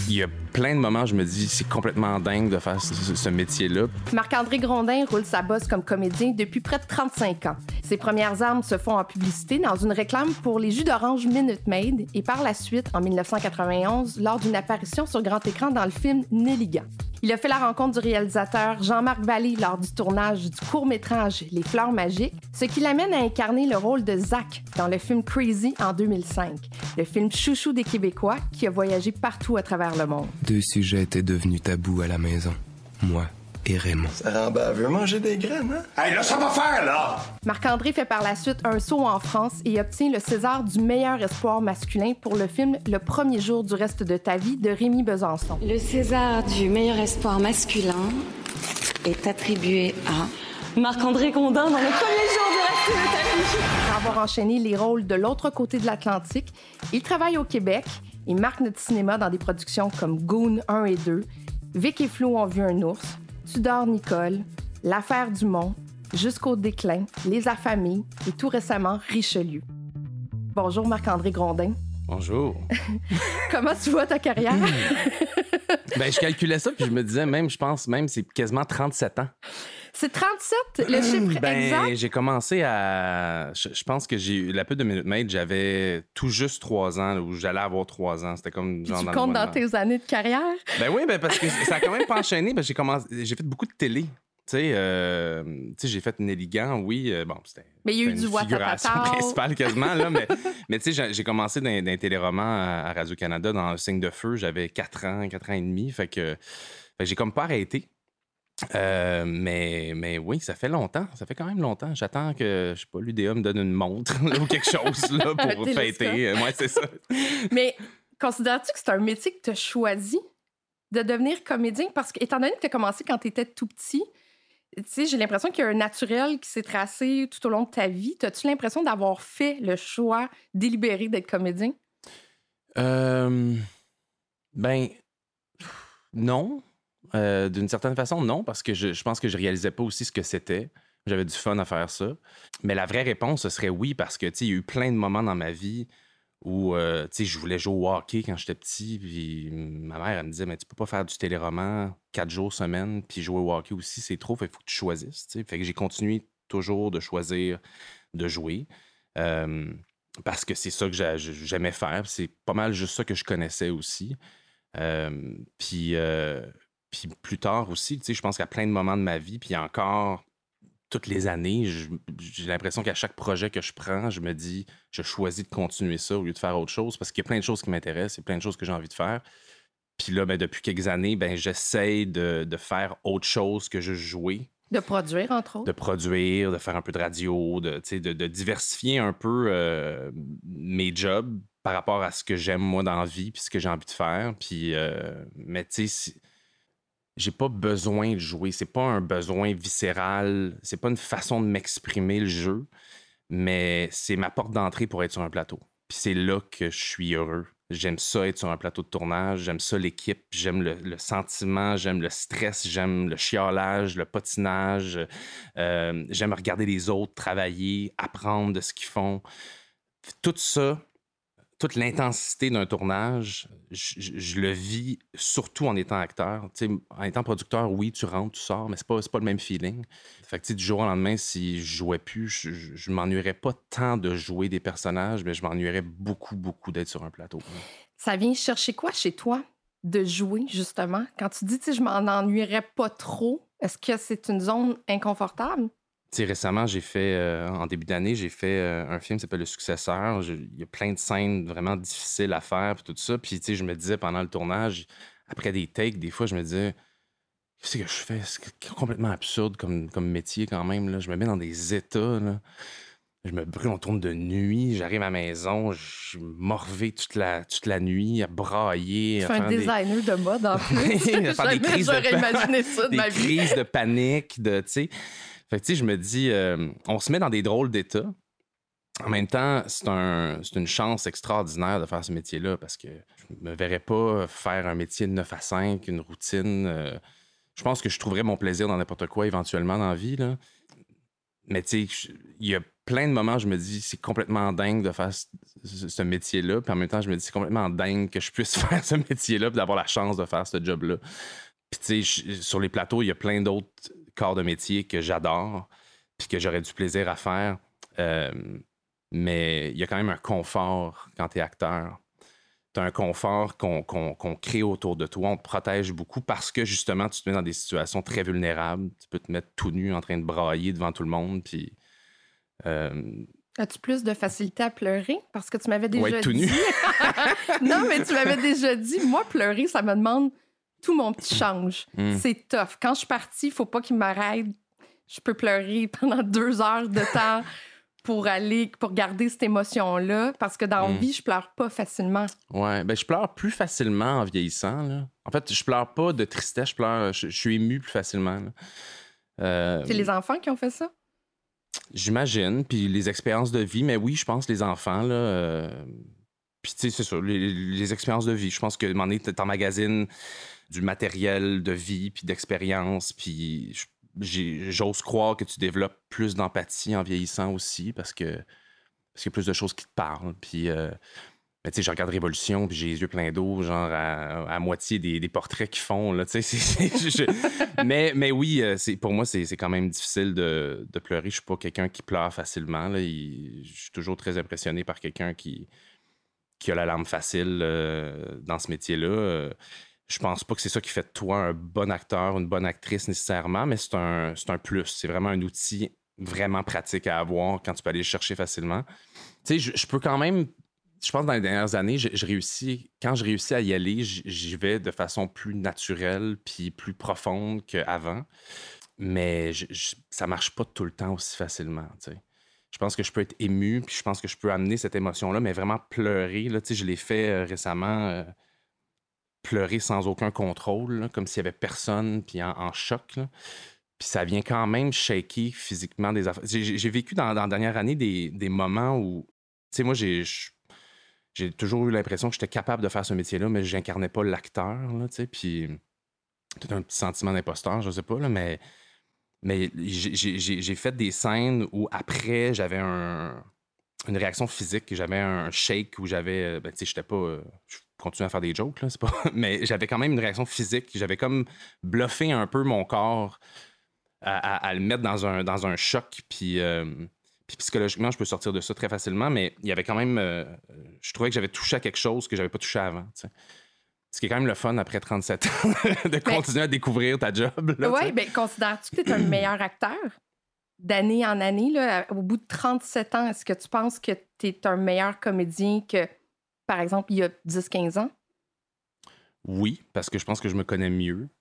Il y a plein de moments où je me dis c'est complètement dingue de faire ce métier-là. Marc-André Grondin roule sa bosse comme comédien depuis près de 35 ans. Ses premières armes se font en publicité dans une réclame pour les jus d'orange Minute Maid et par la suite, en 1991, lors d'une apparition sur grand écran dans le film Nelligan. Il a fait la rencontre du réalisateur Jean-Marc Vallée lors du tournage du court-métrage Les Fleurs magiques, ce qui l'amène à incarner le rôle de Zach dans le film Crazy en 2005, le film chouchou des Québécois qui a voyagé partout à travers le monde. 2 sujets étaient devenus tabous à la maison, moi et Raymond. Ça rend baveux manger des graines, hein? Hey, là, ça va faire, là! Marc-André fait par la suite un saut en France et obtient le César du meilleur espoir masculin pour le film Le premier jour du reste de ta vie de Rémi Besançon. Le César du meilleur espoir masculin est attribué à Marc-André Grondin dans Le premier jour du reste de ta vie. Après avoir enchaîné les rôles de l'autre côté de l'Atlantique, il travaille au Québec et marque notre cinéma dans des productions comme Goon 1 et 2, Vic et Flo ont vu un ours, Tudor Nicole, L'affaire Dumont, Jusqu'au déclin, Les affamés et tout récemment Richelieu. Bonjour Marc-André Grondin. Bonjour. Comment tu vois ta carrière? Ben, je calculais ça puis je me disais je pense c'est quasiment 37 ans. C'est 37, le chiffre exact? J'ai commencé à... Je pense que j'ai eu la pub de Minute Maid, j'avais tout juste 3 ans, où j'allais avoir 3 ans. C'était comme Puis genre tu comptes dans tes années de carrière? Ben oui, parce que ça a quand même pas enchaîné. J'ai fait beaucoup de télé. Tu sais, j'ai fait Nelligan, oui. C'était mais il y a eu une du figuration Watatata principale quasiment, là. mais tu sais, j'ai commencé dans un téléroman à Radio-Canada dans Le Signe de feu. J'avais 4 ans et demi. Fait que j'ai comme pas arrêté. Mais oui, ça fait longtemps. Ça fait quand même longtemps. J'attends que, je sais pas, l'UDA me donne une montre là, ou quelque chose là, pour fêter. Ouais, c'est ça. Mais considères-tu que c'est un métier que tu as choisi de devenir comédien? Parce que, étant donné que tu as commencé quand tu étais tout petit, tu sais, j'ai l'impression qu'il y a un naturel qui s'est tracé tout au long de ta vie. As-tu l'impression d'avoir fait le choix délibéré d'être comédien? Non. D'une certaine façon, non, parce que je pense que je réalisais pas aussi ce que c'était. J'avais du fun à faire ça. Mais la vraie réponse, ce serait oui, parce que, tu sais, il y a eu plein de moments dans ma vie où, tu sais, je voulais jouer au hockey quand j'étais petit, puis ma mère, elle me disait, mais tu peux pas faire du téléroman 4 jours semaine, puis jouer au hockey aussi, c'est trop, il faut que tu choisisses, tu sais. Fait que j'ai continué toujours de choisir de jouer, parce que c'est ça que j'aimais faire, c'est pas mal juste ça que je connaissais aussi. Puis plus tard aussi, tu sais, je pense qu'à plein de moments de ma vie, puis encore toutes les années, j'ai l'impression qu'à chaque projet que je prends, je me dis, je choisis de continuer ça au lieu de faire autre chose, parce qu'il y a plein de choses qui m'intéressent, il y a plein de choses que j'ai envie de faire. Puis là, depuis quelques années, j'essaie de faire autre chose que juste jouer. De produire, entre autres. De produire, de faire un peu de radio, de diversifier un peu mes jobs par rapport à ce que j'aime moi dans la vie, puis ce que j'ai envie de faire. Puis, mais tu sais, j'ai pas besoin de jouer. C'est pas un besoin viscéral. C'est pas une façon de m'exprimer, le jeu. Mais c'est ma porte d'entrée pour être sur un plateau. Puis c'est là que je suis heureux. J'aime ça être sur un plateau de tournage. J'aime ça l'équipe. J'aime le sentiment. J'aime le stress. J'aime le chiolage, le patinage. J'aime regarder les autres travailler, apprendre de ce qu'ils font. Tout ça, toute l'intensité d'un tournage, je le vis surtout en étant acteur. T'sais, en étant producteur, oui, tu rentres, tu sors, mais c'est pas le même feeling. Fait que du jour au lendemain, si je jouais plus, je m'ennuierais pas tant de jouer des personnages, mais je m'ennuierais beaucoup, beaucoup d'être sur un plateau. Ça vient chercher quoi chez toi de jouer, justement? Quand tu dis, je m'en ennuierais pas trop, est-ce que c'est une zone inconfortable? T'sais, récemment, j'ai fait, en début d'année, j'ai fait un film qui s'appelle Le Successeur. Il y a plein de scènes vraiment difficiles à faire, puis tout ça. Puis, je me disais pendant le tournage, après des takes, des fois, je me disais, qu'est-ce que je fais? C'est complètement absurde comme métier quand même. Là. Je me mets dans des états. Là. Je me brûle, on tourne de nuit. J'arrive à la maison, je morvais toute la nuit, à brailler. Tu fais un designer de mode, en plus. Faire des crises j'aurais imaginé ça de ma vie. Des crises de panique, tu sais. Fait que, je me dis, on se met dans des drôles d'états. En même temps, c'est une chance extraordinaire de faire ce métier-là parce que je me verrais pas faire un métier de 9 à 5, une routine. Je pense que je trouverais mon plaisir dans n'importe quoi éventuellement dans la vie, là. Mais tu sais, il y a plein de moments, je me dis, c'est complètement dingue de faire ce métier-là. Puis en même temps, je me dis, c'est complètement dingue que je puisse faire ce métier-là puis d'avoir la chance de faire ce job-là. Puis tu sais, sur les plateaux, il y a plein d'autres corps de métier que j'adore puis que j'aurais du plaisir à faire. Mais il y a quand même un confort quand tu es acteur. Tu as un confort qu'on crée autour de toi. On te protège beaucoup parce que, justement, tu te mets dans des situations très vulnérables. Tu peux te mettre tout nu en train de brailler devant tout le monde. Puis, as-tu plus de facilité à pleurer? Parce que tu m'avais déjà dit... tout nu. Non, mais tu m'avais déjà dit, moi, pleurer, ça me demande tout mon petit change. C'est tough. Quand je suis partie, il ne faut pas qu'il m'arrête. Je peux pleurer pendant 2 heures de temps pour garder cette émotion-là. Parce que dans la vie, je pleure pas facilement. Ouais, ben je pleure plus facilement en vieillissant, là. En fait, je pleure pas de tristesse, je suis ému plus facilement, là. C'est les enfants qui ont fait ça? J'imagine, puis les expériences de vie, mais oui, je pense les enfants, là. Puis tu sais, c'est ça, les expériences de vie. Je pense que à un moment donné, t'emmagasines du matériel de vie, puis d'expérience, puis j'ose croire que tu développes plus d'empathie en vieillissant aussi, parce qu'il y a plus de choses qui te parlent. Puis, mais tu sais, je regarde Révolution, puis j'ai les yeux pleins d'eau, genre à moitié des portraits qu'ils font, là, tu sais. Mais oui, pour moi, c'est quand même difficile de pleurer. Je suis pas quelqu'un qui pleure facilement, là. Je suis toujours très impressionné par quelqu'un qui a la larme facile dans ce métier-là. Je pense pas que c'est ça qui fait de toi un bon acteur, une bonne actrice nécessairement, mais c'est un plus. C'est vraiment un outil vraiment pratique à avoir quand tu peux aller le chercher facilement. Tu sais, je peux quand même... Je pense que dans les dernières années, quand je réussis à y aller, j'y vais de façon plus naturelle puis plus profonde qu'avant. Mais ça marche pas tout le temps aussi facilement, tu sais. Je pense que je peux être ému, puis je pense que je peux amener cette émotion-là, mais vraiment pleurer. Là, tu sais, je l'ai fait récemment, pleurer sans aucun contrôle, là, comme s'il y avait personne, puis en choc. Là. Puis ça vient quand même shaker physiquement des affaires. J'ai vécu dans la dernière année des moments où... Tu sais, moi, j'ai toujours eu l'impression que j'étais capable de faire ce métier-là, mais j'incarnais pas l'acteur, là, tu sais, puis peut-être un petit sentiment d'imposteur, je sais pas, là, mais j'ai fait des scènes où après, j'avais une réaction physique, j'avais un shake où j'avais, tu sais, j'étais pas... je continuais à faire des jokes, là, c'est pas... mais j'avais quand même une réaction physique, j'avais comme bluffé un peu mon corps à le mettre dans un choc, puis psychologiquement, je peux sortir de ça très facilement, mais il y avait quand même... je trouvais que j'avais touché à quelque chose que j'avais pas touché avant, tu sais. Ce qui est quand même le fun après 37 ans, de continuer à découvrir ta job. Oui, bien, considères-tu que tu es un meilleur acteur d'année en année? Là, au bout de 37 ans, est-ce que tu penses que tu es un meilleur comédien que, par exemple, il y a 10-15 ans? Oui, parce que je pense que je me connais mieux.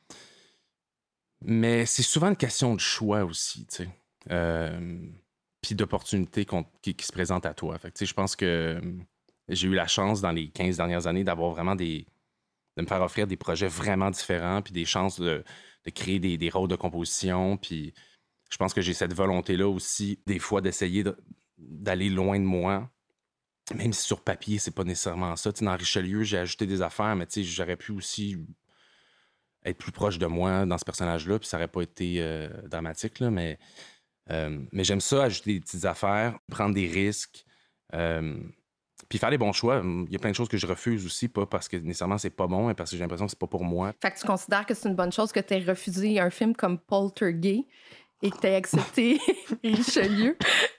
Mais c'est souvent une question de choix aussi, tu sais. Puis d'opportunités qui se présentent à toi. Fait que, tu sais, je pense que j'ai eu la chance dans les 15 dernières années d'avoir vraiment de me faire offrir des projets vraiment différents, puis des chances de créer des rôles de composition. Puis je pense que j'ai cette volonté-là aussi, des fois, d'essayer d'aller loin de moi. Même si sur papier, c'est pas nécessairement ça. Tu sais, dans Richelieu, j'ai ajouté des affaires, mais tu sais, j'aurais pu aussi être plus proche de moi dans ce personnage-là, puis ça aurait pas été dramatique, là, mais j'aime ça, ajouter des petites affaires, prendre des risques, puis faire les bons choix. Il y a plein de choses que je refuse aussi, pas parce que nécessairement c'est pas bon, mais parce que j'ai l'impression que c'est pas pour moi. Fait que tu considères que c'est une bonne chose que tu aies refusé un film comme Poltergeist et que tu aies accepté Richelieu?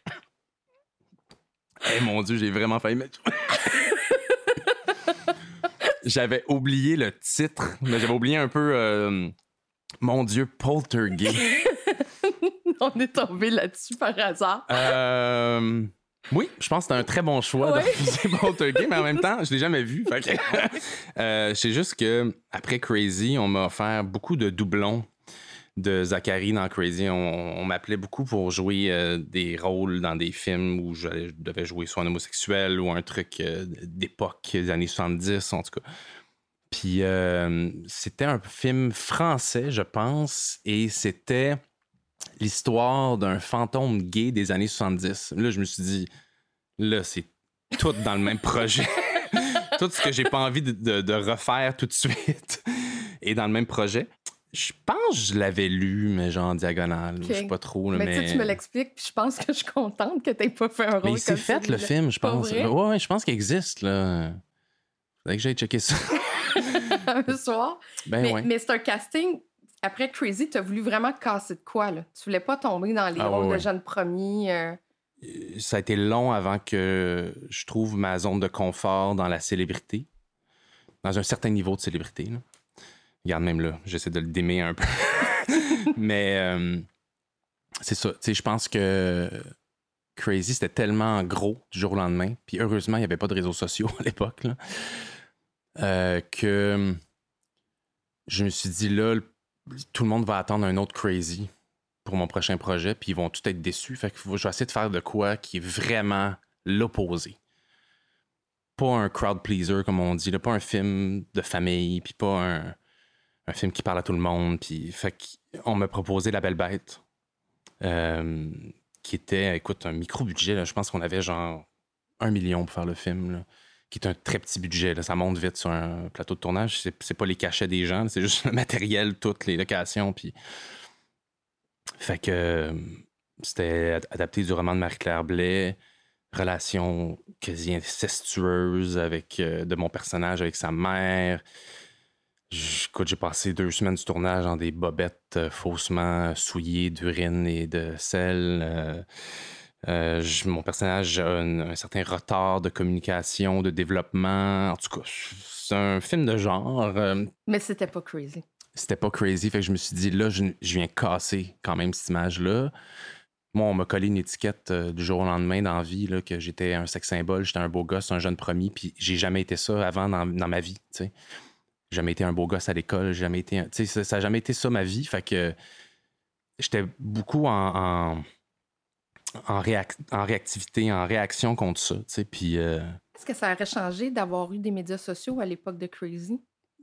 Hey, mon Dieu, j'ai vraiment failli mettre... J'avais oublié le titre, mais j'avais oublié un peu... Mon Dieu, Poltergeist. On est tombé là-dessus par hasard. Oui, je pense que c'était un très bon choix de refuser Poltergeist, mais en même temps, je l'ai jamais vu. Fait que, c'est juste que après Crazy, on m'a offert beaucoup de doublons de Zachary dans Crazy. On m'appelait beaucoup pour jouer des rôles dans des films où je devais jouer soit un homosexuel ou un truc d'époque des années 70, en tout cas. Puis c'était un film français, je pense, et c'était l'histoire d'un fantôme gay des années 70. Là, je me suis dit, là, c'est tout dans le même projet. Tout ce que j'ai pas envie de refaire tout de suite est dans le même projet. Je pense que je l'avais lu, mais genre en diagonale. Ok. Je sais pas trop. Là, Mais tu me l'expliques, puis je pense que je suis contente que tu n'aies pas fait un rôle mais comme il s'est fait, celui-là. le film, je Pas pense. vrai? Ouais, je pense qu'il existe, là. Faudrait que j'aille checker ça. Un soir. Ben ouais. Mais c'est un casting. Après Crazy, tu as voulu vraiment casser de quoi, là? Tu voulais pas tomber dans les rôles de jeunes promis. Ça a été long avant que je trouve ma zone de confort dans la célébrité. Dans un certain niveau de célébrité, là. Regarde, même là, j'essaie de le démer un peu. Mais c'est ça. Tu sais, je pense que Crazy, c'était tellement gros du jour au lendemain. Puis heureusement, il n'y avait pas de réseaux sociaux à l'époque, là, que je me suis dit, là, tout le monde va attendre un autre Crazy pour mon prochain projet, puis ils vont tous être déçus. Fait que je vais essayer de faire de quoi qui est vraiment l'opposé. Pas un crowd pleaser, comme on dit, là, pas un film de famille, puis pas un film qui parle à tout le monde. Puis, fait qu'on m'a proposé La Belle Bête, qui était, écoute, un micro-budget. Là. Je pense qu'on avait genre 1 million pour faire le film, là, qui est un très petit budget. Là. Ça monte vite sur un plateau de tournage. C'est pas les cachets des gens, c'est juste le matériel, toutes les locations. Puis... Fait que c'était adapté du roman de Marie-Claire Blais, relation quasi incestueuse avec, de mon personnage avec sa mère. Écoute, j'ai passé 2 semaines du tournage dans des bobettes faussement souillées d'urine et de sel. Mon personnage a un certain retard de communication, de développement. En tout cas, c'est un film de genre. Mais c'était pas Crazy. C'était pas Crazy, fait que je me suis dit, là, je viens casser quand même cette image-là. Moi, on m'a collé une étiquette du jour au lendemain dans la vie, là, que j'étais un sex symbole, j'étais un beau gosse, un jeune promis, puis j'ai jamais été ça avant dans ma vie, tu sais. J'ai jamais été un beau gosse à l'école, jamais été... Tu sais, ça a jamais été ça ma vie, fait que j'étais beaucoup en réactivité, en réaction contre ça, tu sais, puis... Est-ce que ça aurait changé d'avoir eu des médias sociaux à l'époque de Crazy?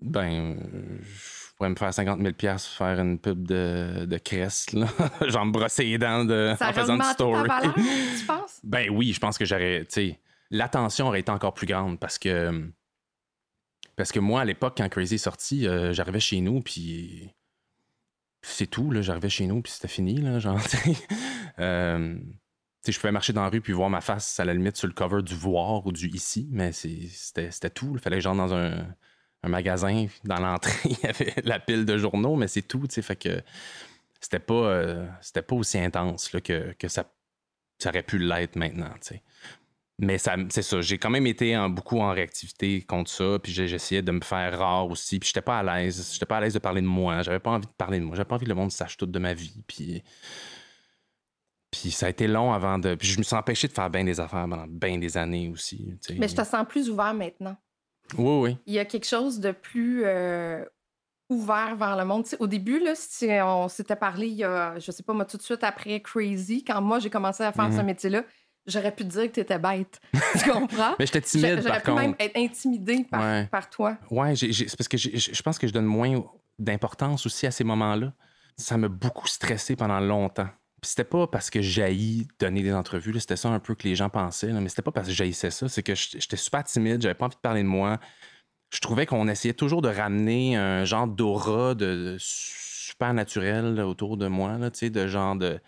Je pourrais me faire 50 000 $ faire une pub de Crest, là. Genre me brosser les dents en faisant une story. Ta valeur, tu penses? Ben oui, je pense que j'aurais... Tu sais, l'attention aurait été encore plus grande parce que moi, à l'époque, quand Crazy est sorti, j'arrivais chez nous, puis c'est tout, là. J'arrivais chez nous, puis c'était fini, là, genre, tu sais, je pouvais marcher dans la rue puis voir ma face, à la limite, sur le cover du Voir ou du Ici, mais c'était tout. Il fallait que j'entre dans un magasin, dans l'entrée, il y avait la pile de journaux, mais c'est tout, tu sais, fait que c'était pas aussi intense là, que ça aurait pu l'être maintenant, tu sais. Mais c'est ça, j'ai quand même été beaucoup en réactivité contre ça, puis j'essayais de me faire rare aussi, puis j'étais pas à l'aise de parler de moi, j'avais pas envie de parler de moi, j'avais pas envie que le monde sache tout de ma vie, puis ça a été long avant de... Puis je me suis empêché de faire bien des affaires pendant bien des années aussi, tu sais. Mais je te sens plus ouvert maintenant. Oui. Il y a quelque chose de plus ouvert vers le monde. T'sais, au début, là, si on s'était parlé il y a, je sais pas, moi, tout de suite après Crazy, quand moi, j'ai commencé à faire ce métier-là, j'aurais pu te dire que t'étais bête. Tu comprends? Mais j'étais timide, par contre. J'aurais pu même être intimidée par toi. Ouais, c'est parce que je pense que je donne moins d'importance aussi à ces moments-là. Ça m'a beaucoup stressé pendant longtemps. Puis c'était pas parce que j'haïs donner des entrevues, là, c'était ça un peu que les gens pensaient, là, mais c'était pas parce que j'haïssais ça, c'est que j'étais super timide, j'avais pas envie de parler de moi. Je trouvais qu'on essayait toujours de ramener un genre d'aura de super naturel là, autour de moi, là, de genre de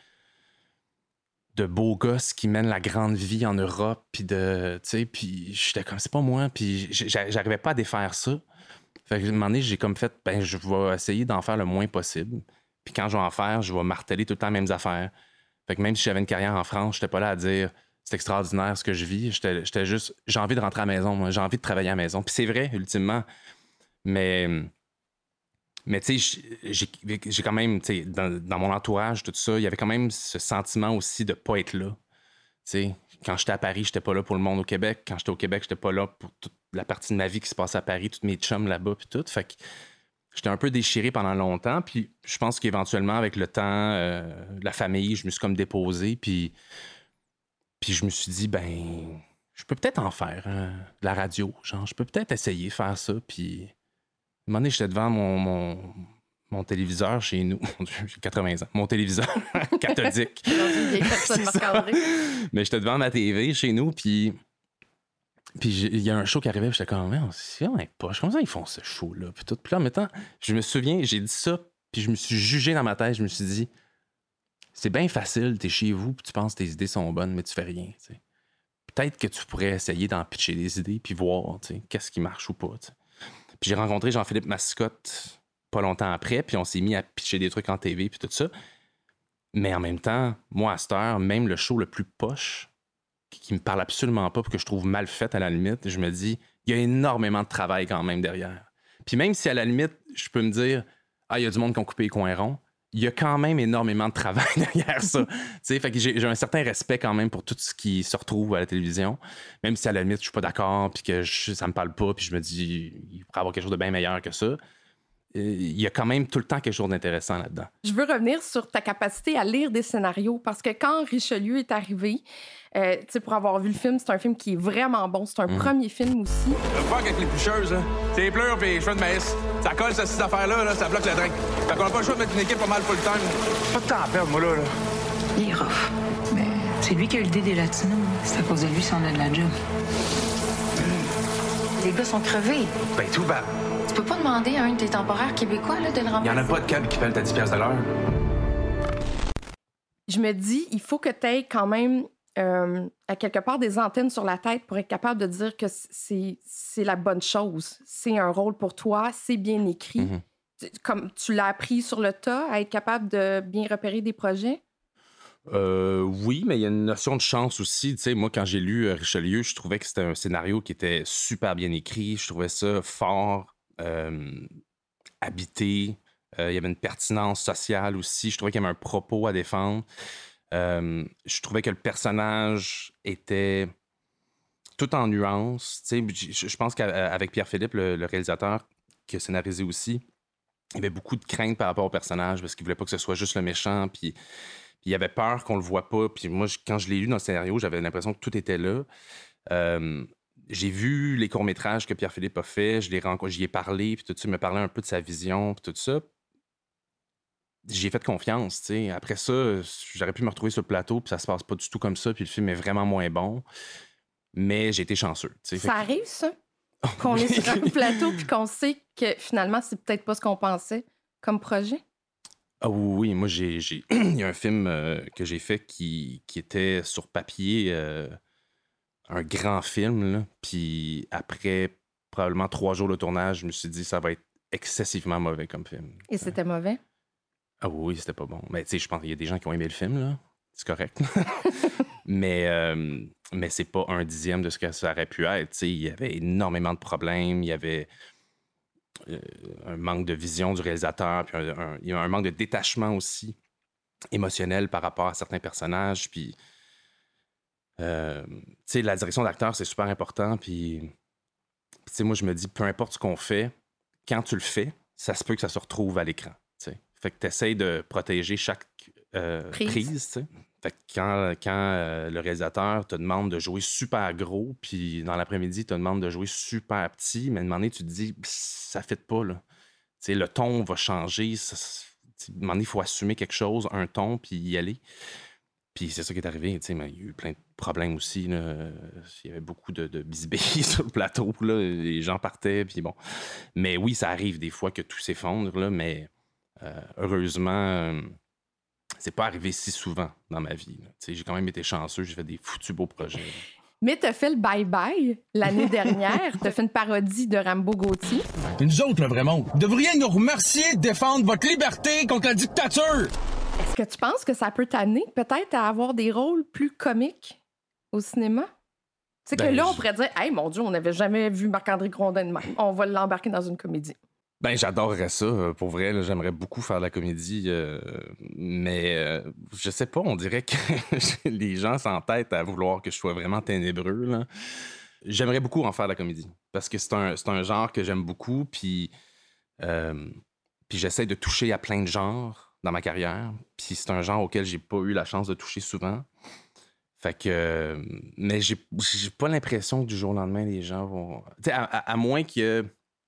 beaux gosses qui mènent la grande vie en Europe, puis puis j'étais comme, c'est pas moi, puis j'arrivais pas à défaire ça. Fait que à un moment donné, j'ai comme fait, je vais essayer d'en faire le moins possible. Puis quand je vais en faire, je vais marteler tout le temps les mêmes affaires. Fait que même si j'avais une carrière en France, j'étais pas là à dire c'est extraordinaire ce que je vis. J'étais juste, j'ai envie de rentrer à la maison, moi. J'ai envie de travailler à la maison. Puis c'est vrai, ultimement. Mais tu sais, j'ai quand même, tu sais, dans mon entourage, tout ça, il y avait quand même ce sentiment aussi de pas être là. Tu sais, quand j'étais à Paris, j'étais pas là pour le monde au Québec. Quand j'étais au Québec, j'étais pas là pour toute la partie de ma vie qui se passe à Paris, tous mes chums là-bas, puis tout. Fait que j'étais un peu déchiré pendant longtemps, puis je pense qu'éventuellement, avec le temps, la famille, je me suis comme déposé, puis je me suis dit, je peux peut-être en faire de la radio, genre, je peux peut-être essayer de faire ça, puis à un moment donné, j'étais devant mon téléviseur chez nous, mon Dieu, j'ai 80 ans, mon téléviseur cathodique. Mais j'étais devant ma TV chez nous, puis il y a un show qui arrivait, puis j'étais comme, c'est vraiment poche. Comment ça ils font ce show-là? Puis là, en même temps, je me souviens, j'ai dit ça Puis je me suis jugé dans ma tête, je me suis dit, c'est bien facile, t'es chez vous, puis tu penses que tes idées sont bonnes, mais tu fais rien, tu sais. Peut-être que tu pourrais essayer d'en pitcher des idées, puis voir, tu sais, qu'est-ce qui marche ou pas, tu sais. Puis j'ai rencontré Jean-Philippe Mascotte pas longtemps après, puis on s'est mis à pitcher des trucs en TV, puis tout ça. Mais en même temps, moi, à cette heure, même le show le plus poche, qui me parle absolument pas, puis que je trouve mal fait à la limite, je me dis, il y a énormément de travail quand même derrière. Puis même si à la limite, je peux me dire, ah, il y a du monde qui ont coupé les coins ronds, il y a quand même énormément de travail derrière ça. Fait que j'ai un certain respect quand même pour tout ce qui se retrouve à la télévision, même si à la limite, je suis pas d'accord, puis que ça me parle pas, puis je me dis, il pourrait y avoir quelque chose de bien meilleur que ça. Il y a quand même tout le temps quelque chose d'intéressant là-dedans. Je veux revenir sur ta capacité à lire des scénarios, parce que quand Richelieu est arrivé, pour avoir vu le film, c'est un film qui est vraiment bon. C'est un premier film aussi. Le fuck avec les plucheuses, là. C'est les pleurs pis les cheveux de maïs. Ça colle, ces affaires-là, là, ça bloque la drink. Fait qu'on a pas le choix de mettre une équipe pas mal full-time. Pas de temps à perdre, moi, là. Il est rough. Mais c'est lui qui a eu l'idée des latinos. C'est à cause de lui si on a de la job. Les gars sont crevés. Ben, tout bas. Tu peux pas demander à un de tes temporaires québécois là, de le remplacer? Y en a pas de câble qui pèle à 10$ de l'heure. Je me dis, il faut que tu aies quand même à quelque part des antennes sur la tête pour être capable de dire que c'est la bonne chose. C'est un rôle pour toi, c'est bien écrit. Comme tu l'as appris sur le tas, à être capable de bien repérer des projets? Oui, mais il y a une notion de chance aussi. Tu sais, moi, quand j'ai lu Richelieu, je trouvais que c'était un scénario qui était super bien écrit. Je trouvais ça fort, habité. Il y avait une pertinence sociale aussi. Je trouvais qu'il y avait un propos à défendre. Je trouvais que le personnage était tout en nuances. Tu sais, je pense qu'avec Pierre-Philippe, le réalisateur, qui a scénarisé aussi, il y avait beaucoup de crainte par rapport au personnage parce qu'il voulait pas que ce soit juste le méchant. Puis il avait peur qu'on le voit pas. Puis moi, quand je l'ai lu dans le scénario, j'avais l'impression que tout était là. J'ai vu les courts-métrages que Pierre-Philippe a fait. J'y ai parlé. Puis tout ça, il me parlait un peu de sa vision. Puis tout ça. J'ai fait confiance, tu sais. Après ça, j'aurais pu me retrouver sur le plateau, puis ça se passe pas du tout comme ça, puis le film est vraiment moins bon. Mais j'ai été chanceux, tu sais. Ça arrive, ça? Qu'on est sur un plateau, puis qu'on sait que finalement, c'est peut-être pas ce qu'on pensait comme projet? Ah oui, moi, il y a un film que j'ai fait qui était sur papier un grand film, là. Puis après probablement 3 jours de tournage, je me suis dit ça va être excessivement mauvais comme film. Et c'était mauvais? Ah oui, c'était pas bon. Mais tu sais, je pense qu'il y a des gens qui ont aimé le film, là. C'est correct. mais c'est pas 1/10 de ce que ça aurait pu être. Tu sais, il y avait énormément de problèmes. Il y avait un manque de vision du réalisateur. Puis il y a un manque de détachement aussi émotionnel par rapport à certains personnages. Puis, tu sais, la direction d'acteur, c'est super important. Puis tu sais, moi, je me dis, peu importe ce qu'on fait, quand tu le fais, ça se peut que ça se retrouve à l'écran. Fait que tu essaies de protéger chaque prise, tu sais. Fait que quand le réalisateur te demande de jouer super gros, puis dans l'après-midi, te demande de jouer super petit, mais à un moment donné, tu te dis, ça ne fit pas, là. Tu sais, le ton va changer. À un moment donné, il faut assumer quelque chose, un ton, puis y aller. Puis c'est ça qui est arrivé, tu sais, mais il y a eu plein de problèmes aussi, là. Il y avait beaucoup de bisbilles sur le plateau, là. Les gens partaient, puis bon. Mais oui, ça arrive des fois que tout s'effondre, là, mais... heureusement, c'est pas arrivé si souvent dans ma vie. J'ai quand même été chanceux, j'ai fait des foutus beaux projets. Mais t'as fait le bye-bye l'année dernière. T'as fait une parodie de Rambo Gauthier. Et nous autres, le vrai monde, vous devriez nous remercier de défendre votre liberté contre la dictature. Est-ce que tu penses que ça peut t'amener peut-être à avoir des rôles plus comiques au cinéma? C'est que là, on pourrait dire, hey, mon Dieu, on n'avait jamais vu Marc-André Grondin de même. On va l'embarquer dans une comédie. Ben, j'adorerais ça. Pour vrai, là, j'aimerais beaucoup faire de la comédie. Mais je sais pas, on dirait que les gens s'entêtent à vouloir que je sois vraiment ténébreux, là. J'aimerais beaucoup en faire de la comédie. Parce que c'est un genre que j'aime beaucoup. Puis j'essaie de toucher à plein de genres dans ma carrière. Puis c'est un genre auquel j'ai pas eu la chance de toucher souvent. Fait que... mais j'ai pas l'impression que du jour au lendemain, les gens vont... Tu sais, à moins que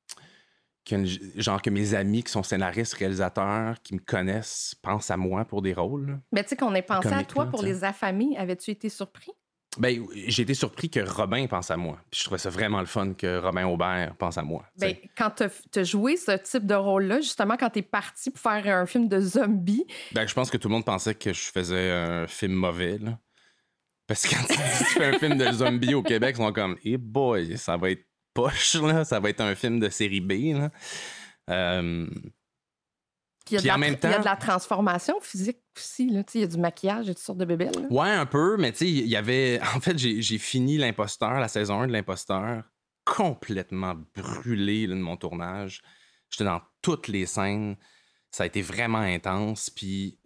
mes amis qui sont scénaristes, réalisateurs, qui me connaissent, pensent à moi pour des rôles. Mais tu sais qu'on ait pensé à toi comiquement, pour Les Affamés. Avais-tu été surpris? Ben, j'ai été surpris que Robin pense à moi. Puis je trouvais ça vraiment le fun que Robin Aubert pense à moi. Ben, quand t'as joué ce type de rôle-là, justement, quand t'es parti pour faire un film de zombies... Ben, je pense que tout le monde pensait que je faisais un film mauvais, là. Parce que quand tu fais un film de zombies au Québec, ils sont comme « Hey boy, ça va être poche, là. Ça va être un film de série B, là. » Puis en même temps, il y a de la transformation physique aussi. Il y a du maquillage et toutes sortes de bébelles. Là. Ouais, un peu, mais tu sais, il y avait... En fait, j'ai fini l'Imposteur, la saison 1 de l'Imposteur, complètement brûlé là, de mon tournage. J'étais dans toutes les scènes. Ça a été vraiment intense. Puis,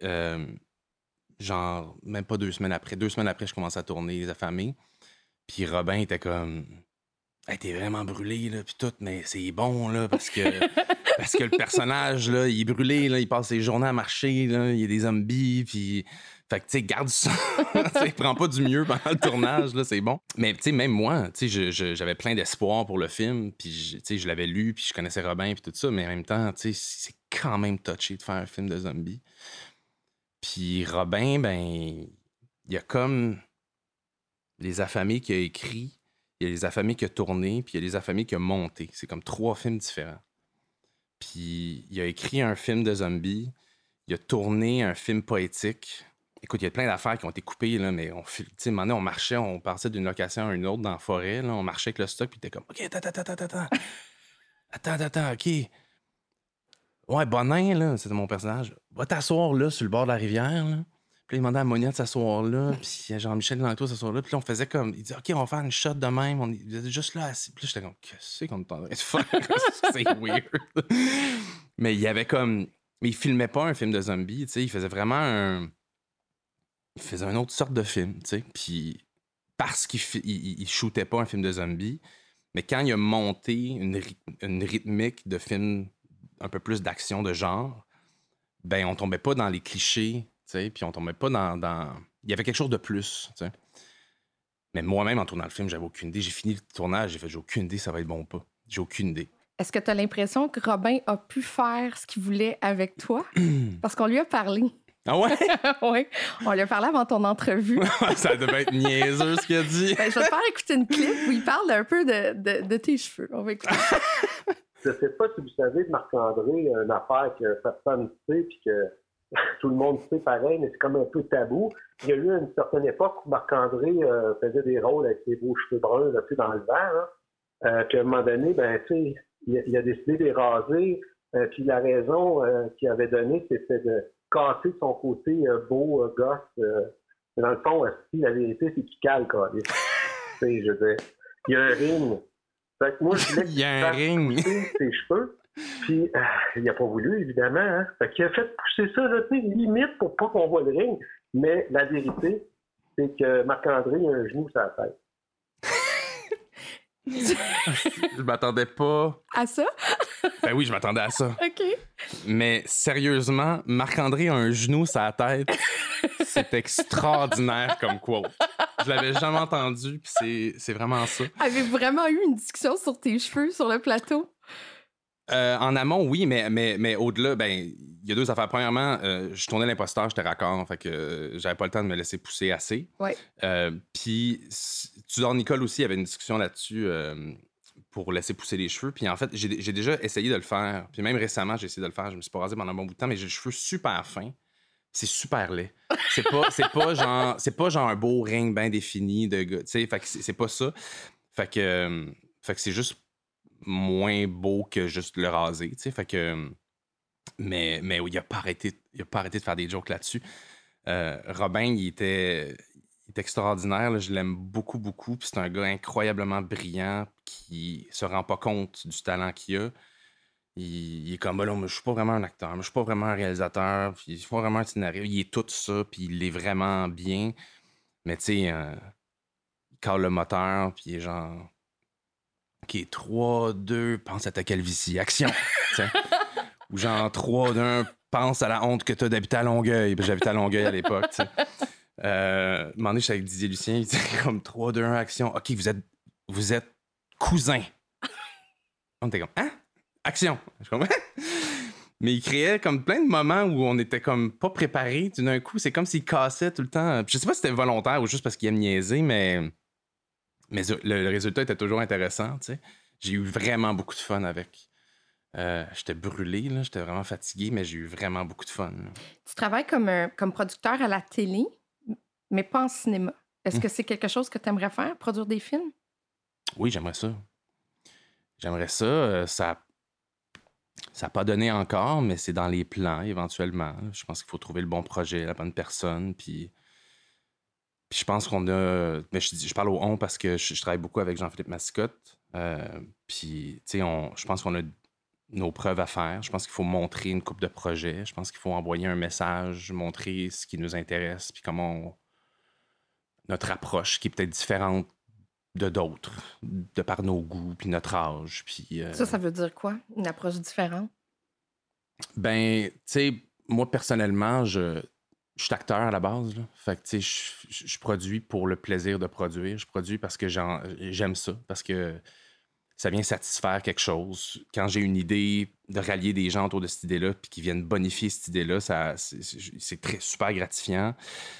genre, même pas 2 semaines après. 2 semaines après, je commençais à tourner Les Affamés. Puis Robin était comme... Hey, t'es vraiment brûlé, là, puis tout, mais c'est bon, là, parce que le personnage, là, il est brûlé, là, il passe ses journées à marcher, là, il y a des zombies, puis... Fait que, tu sais, garde ça. Prends pas du mieux pendant le tournage, là, c'est bon. Mais, tu sais, même moi, tu sais, j'avais plein d'espoir pour le film, puis, tu sais, je l'avais lu, puis je connaissais Robin, puis tout ça, mais en même temps, tu sais, c'est quand même touché de faire un film de zombies. Puis Robin, ben, il y a comme Les Affamés qui a écrit, il y a Les Affamés qui a tourné, puis il y a Les Affamés qui a monté. C'est comme 3 films différents. Puis il a écrit un film de zombies, il a tourné un film poétique. Écoute, il y a plein d'affaires qui ont été coupées, là, mais tu sais, on marchait, on partait d'une location à une autre dans la forêt, là, on marchait avec le stock, puis t'es comme, OK, attends, OK. Ouais, Bonin, là, c'était mon personnage. Va t'asseoir là, sur le bord de la rivière, là. Puis il demandait à Monia de s'asseoir là, puis Jean-Michel Langto de s'asseoir là. Puis là, on faisait comme... Il dit, OK, on va faire une shot de même. On est juste là assis. Puis là, j'étais comme, qu'est-ce qu'on est en train de faire? C'est weird. Mais il y avait comme... Mais il filmait pas un film de zombies, tu sais. Il faisait vraiment un... Il faisait une autre sorte de film, tu sais. Puis parce qu'il shootait pas un film de zombies, mais quand il a monté une rythmique de film un peu plus d'action de genre, ben on tombait pas dans les clichés, tu sais, puis on tombait pas dans... Il y avait quelque chose de plus, tu sais. Mais moi-même, en tournant le film, j'avais aucune idée. J'ai fini le tournage, j'ai aucune idée ça va être bon ou pas. J'ai aucune idée. Est-ce que tu as l'impression que Robin a pu faire ce qu'il voulait avec toi? Parce qu'on lui a parlé. Ah ouais? Oui, on lui a parlé avant ton entrevue. Ça devait être niaiseux, ce qu'il a dit. Ben, je vais te faire écouter une clip où il parle un peu de tes cheveux. On va écouter. Je ne sais pas si vous savez de Marc-André, une affaire que personne ne sait, puis que tout le monde sait pareil, mais c'est comme un peu tabou. Il y a eu une certaine époque où Marc-André faisait des rôles avec ses beaux cheveux bruns là, dans le vent. Puis à un moment donné, ben, il a décidé de les raser. Puis la raison qu'il avait donnée, c'était de casser son côté beau gosse. Dans le fond, la vérité, c'est qu'il cale, quoi. Je veux dire, il y a un ring. Fait que moi, je voulais qu'il fasse ses cheveux. Puis, il n'a pas voulu, évidemment. Hein? Fait qu'il a fait pousser ça, là, limite, pour pas qu'on voit le ring. Mais la vérité, c'est que Marc-André a un genou sur la tête. Je m'attendais pas... À ça? Ben oui, je m'attendais à ça. OK. Mais sérieusement, Marc-André a un genou sur la tête. C'est extraordinaire comme quote. Je l'avais jamais entendu, puis c'est vraiment ça. Avez-vous vraiment eu une discussion sur tes cheveux sur le plateau? En amont, oui, mais au-delà, ben il y a 2 affaires. Premièrement, je tournais l'Imposteur, j'étais raccord, fait que j'avais pas le temps de me laisser pousser assez. Ouais. Puis Tudor Nicole aussi avait une discussion là-dessus pour laisser pousser les cheveux. Puis en fait, j'ai déjà essayé de le faire. Puis même récemment, j'ai essayé de le faire. Je me suis pas rasé pendant un bon bout de temps, mais j'ai les cheveux super fins. C'est super laid. C'est pas genre un beau ring bien défini de gars. Tu sais, fait que c'est pas ça. Fait que c'est juste moins beau que juste le raser, tu sais, fait que... Mais il a pas arrêté de faire des jokes là-dessus. Robin, il est extraordinaire, là, je l'aime beaucoup, beaucoup, puis c'est un gars incroyablement brillant qui se rend pas compte du talent qu'il a. Il est comme, ben là, je suis pas vraiment un acteur, je suis pas vraiment un réalisateur, puis je suis pas vraiment un scénario, il est tout ça, puis il est vraiment bien, mais tu sais, il cale le moteur, puis il est genre... OK, 3, 2, pense à ta calvitie. Action! Ou genre 3, 2, pense à la honte que t'as d'habiter à Longueuil. Puis j'habitais à Longueuil à l'époque, tu sais. Un moment donné, j'étais avec Didier Lucien, il dit comme 3, 2, 1, action. OK, vous êtes cousins. On était comme, hein? Action! Je suis comme, Mais il créait comme plein de moments où on était comme pas préparés. Tout d'un coup, c'est comme s'il cassait tout le temps. Je sais pas si c'était volontaire ou juste parce qu'il aime niaiser, mais le résultat était toujours intéressant, tu sais. J'ai eu vraiment beaucoup de fun avec. J'étais brûlé, là, j'étais vraiment fatigué, mais j'ai eu vraiment beaucoup de fun. Là. Tu travailles comme producteur à la télé, mais pas en cinéma. Est-ce que c'est quelque chose que tu aimerais faire, produire des films? Oui, j'aimerais ça. J'aimerais ça. Ça n'a pas donné encore, mais c'est dans les plans éventuellement. Je pense qu'il faut trouver le bon projet, la bonne personne. Puis je pense qu'on a. Mais je parle au on parce que je travaille beaucoup avec Jean-Philippe Mascotte. Puis, tu sais, je pense qu'on a nos preuves à faire. Je pense qu'il faut montrer une couple de projets. Je pense qu'il faut envoyer un message, montrer ce qui nous intéresse, puis notre approche qui est peut-être différente de d'autres, de par nos goûts, puis notre âge. Puis, Ça veut dire quoi, une approche différente? Ben, tu sais, moi, personnellement, je suis acteur à la base. Là. Fait que, tu sais, je produis pour le plaisir de produire. Je produis parce que j'aime ça, parce que ça vient satisfaire quelque chose. Quand j'ai une idée, de rallier des gens autour de cette idée-là, puis qui viennent bonifier cette idée-là, c'est super gratifiant.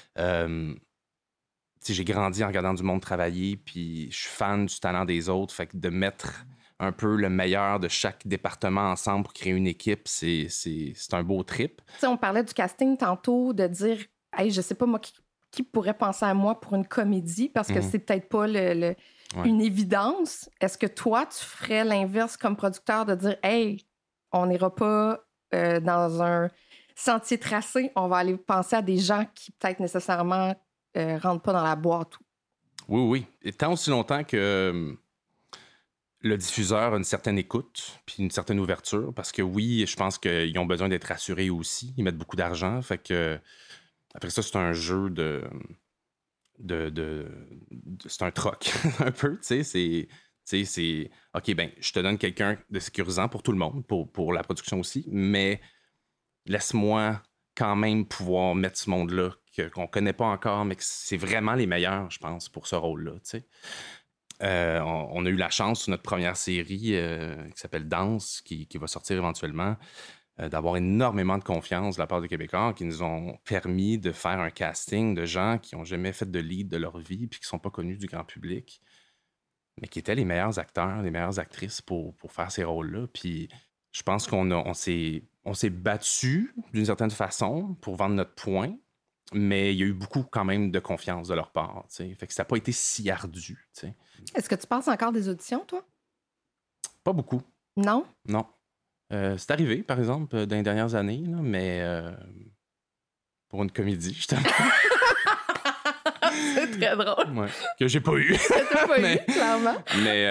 J'ai grandi en regardant du monde travailler, puis je suis fan du talent des autres. Fait que de mettre un peu le meilleur de chaque département ensemble pour créer une équipe, c'est un beau trip. T'sais, on parlait du casting tantôt, de dire « Hey, je sais pas, moi, qui pourrait penser à moi pour une comédie? » Parce que c'est peut-être pas une évidence. Est-ce que toi, tu ferais l'inverse comme producteur, de dire « Hey, on n'ira pas dans un sentier tracé, on va aller penser à des gens qui peut-être nécessairement rentrent pas dans la boîte. » Oui. Et tant aussi longtemps que le diffuseur a une certaine écoute puis une certaine ouverture, parce que oui, je pense qu'ils ont besoin d'être rassurés aussi. Ils mettent beaucoup d'argent, fait que après ça, c'est un jeu c'est un troc un peu, tu sais, c'est OK, ben je te donne quelqu'un de sécurisant pour tout le monde, pour la production aussi, mais laisse-moi quand même pouvoir mettre ce monde-là qu'on connaît pas encore, mais que c'est vraiment les meilleurs, je pense, pour ce rôle-là, tu sais. On a eu la chance sur notre première série qui s'appelle Danse, qui va sortir éventuellement, d'avoir énormément de confiance de la part des Québécois qui nous ont permis de faire un casting de gens qui n'ont jamais fait de lead de leur vie puis qui ne sont pas connus du grand public, mais qui étaient les meilleurs acteurs, les meilleures actrices pour faire ces rôles-là. Puis je pense qu'on s'est battu d'une certaine façon pour vendre notre point, mais il y a eu beaucoup quand même de confiance de leur part. T'sais. Fait que ça n'a pas été si ardu. T'sais. Est-ce que tu passes encore des auditions, toi? Pas beaucoup. Non? Non. C'est arrivé, par exemple, dans les dernières années, là, mais pour une comédie, justement. C'est très drôle. Ouais, que j'ai pas eu. Que t'as pas eu, clairement.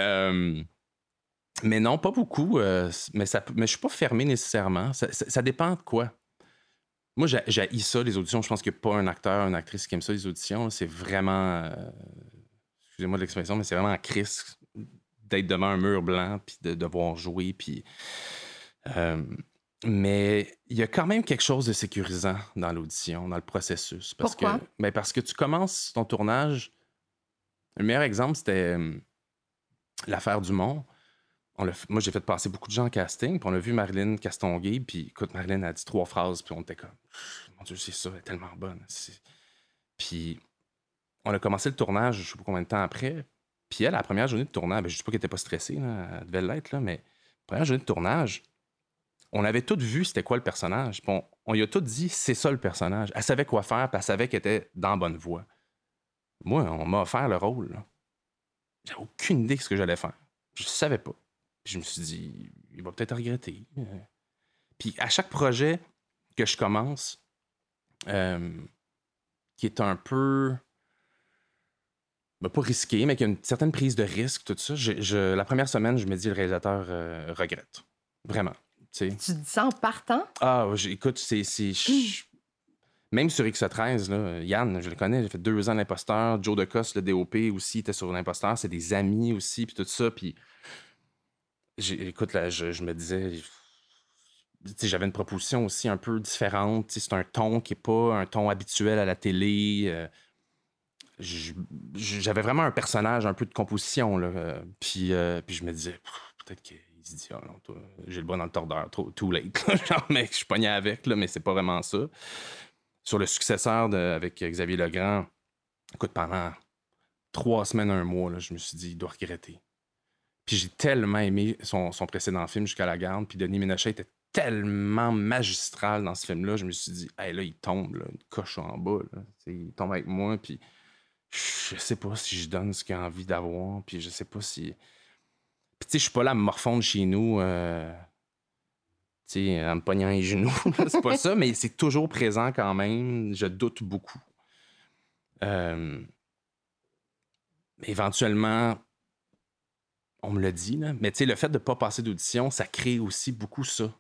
Mais non, pas beaucoup. Mais je suis pas fermé nécessairement. Ça dépend de quoi. Moi, j'haïs ça, les auditions. Je pense qu'il n'y a pas un acteur, une actrice qui aime ça, les auditions. C'est vraiment... excusez-moi de l'expression, mais c'est vraiment un crise d'être devant un mur blanc puis de devoir jouer. Puis... mais il y a quand même quelque chose de sécurisant dans l'audition, dans le processus. Pourquoi? Parce que tu commences ton tournage... Le meilleur exemple, c'était l'affaire Dumont. Moi, j'ai fait passer beaucoup de gens en casting, puis on a vu Marilyn Castonguay, puis écoute, Marilyn a dit 3 phrases, puis on était comme, mon Dieu, c'est ça, elle est tellement bonne. Puis on a commencé le tournage, je sais pas combien de temps après, puis elle, la première journée de tournage, je dis pas qu'elle était pas stressée, là, elle devait l'être, là, mais la première journée de tournage, on avait tous vu c'était quoi le personnage, puis on lui a tous dit, c'est ça le personnage. Elle savait quoi faire, puis elle savait qu'elle était dans la bonne voie. Moi, on m'a offert le rôle, là. J'avais aucune idée de ce que j'allais faire. Je savais pas. Puis je me suis dit, il va peut-être regretter. Puis à chaque projet que je commence, qui est un peu... pas risqué, mais qui a une certaine prise de risque, tout ça, la première semaine, je me dis, le réalisateur regrette. Vraiment. T'sais. Tu dis ça en partant? Ah, écoute, même sur X13, là, Yann, je le connais, j'ai fait 2 ans l'imposteur. Joe DeCoste, le DOP aussi, était sur l'imposteur. C'est des amis aussi, puis tout ça. Puis, écoute, là, je me disais, j'avais une proposition aussi un peu différente. C'est un ton qui n'est pas un ton habituel à la télé. J'avais vraiment un personnage, un peu de composition. Là, puis je me disais, peut-être qu'ils il dit, oh non, toi, j'ai le bras dans le tordeur, too late. Genre, mec, je suis pogné avec, là, mais c'est pas vraiment ça. Sur le successeur avec Xavier Legrand, écoute, pendant 3 semaines, 1 mois, là, je me suis dit, il doit regretter. Puis j'ai tellement aimé son précédent film, Jusqu'à la garde, puis Denis Ménochet était tellement magistral dans ce film-là, je me suis dit, hey, là, il tombe, là, une coche en bas, là. Il tombe avec moi, puis je sais pas si je donne ce qu'il a envie d'avoir, puis je sais pas si... Puis tu sais, je suis pas là à me morfondre chez nous, tu sais, en me pognant les genoux, c'est pas ça, mais c'est toujours présent quand même, je doute beaucoup. Éventuellement, on me l'a dit, là, mais tu sais, le fait de ne pas passer d'audition, ça crée aussi beaucoup ça.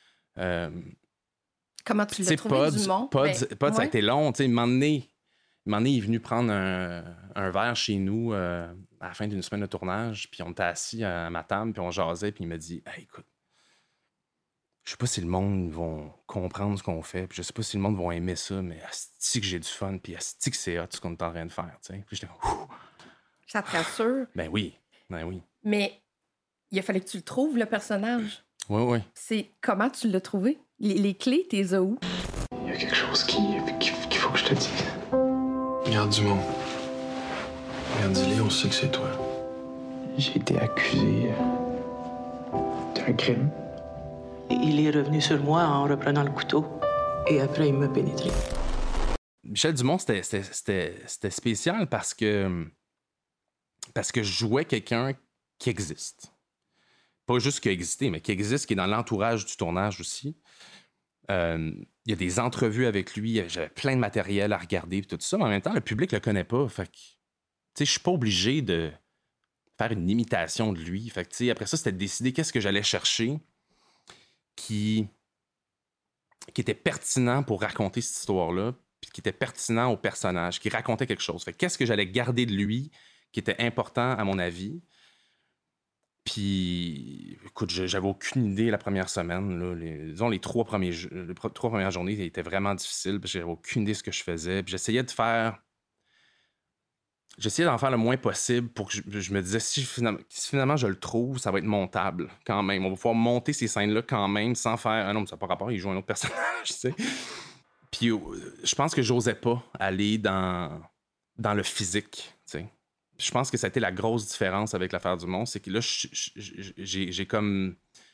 Comment tu l'as trouvé, Dumont? Pod, ça a été long. Tu sais, un moment donné, il est venu prendre un verre chez nous à la fin d'une semaine de tournage, puis on était assis à ma table, puis on jasait, puis il m'a dit, hey, écoute, je sais pas si le monde va comprendre ce qu'on fait, puis je sais pas si le monde va aimer ça, mais asti que j'ai du fun, puis asti que c'est hot ce qu'on est en train de faire, tu sais. Puis j'étais comme, ça te rassure? Ben oui. Mais il a fallu que tu le trouves, le personnage. Oui. C'est comment tu l'as trouvé? Les clés, t'es où? Il y a quelque chose qu'il faut que je te dise. Regarde Dumont. Regarde, dis-le, on sait que c'est toi. J'ai été accusé d'un crime. Il est revenu sur moi en reprenant le couteau. Et après, il m'a pénétré. Michel Dumont, c'était spécial parce que je jouais quelqu'un qui existe. Pas juste qui a existé, mais qui existe, qui est dans l'entourage du tournage aussi. Il y a des entrevues avec lui, j'avais plein de matériel à regarder et tout ça, mais en même temps, le public le connaît pas. Fait que, je suis pas obligé de faire une imitation de lui. Fait que, après ça, c'était de décider qu'est-ce que j'allais chercher qui était pertinent pour raconter cette histoire-là, puis qui était pertinent au personnage, qui racontait quelque chose. Fait que, qu'est-ce que j'allais garder de lui qui était important à mon avis. Puis, écoute, j'avais aucune idée la première semaine. Là, les 3 premières journées étaient vraiment difficiles. J'avais aucune idée de ce que je faisais. Puis j'essayais d'en faire le moins possible pour que je me disais, si finalement je le trouve, ça va être montable quand même. On va pouvoir monter ces scènes-là quand même sans faire... Ah non, mais ça n'a pas rapport, il joue un autre personnage, tu sais. Puis je pense que j'osais pas aller dans le physique, tu sais. Je pense que ça a été la grosse différence avec l'affaire Dumont, c'est que là, j'ai comme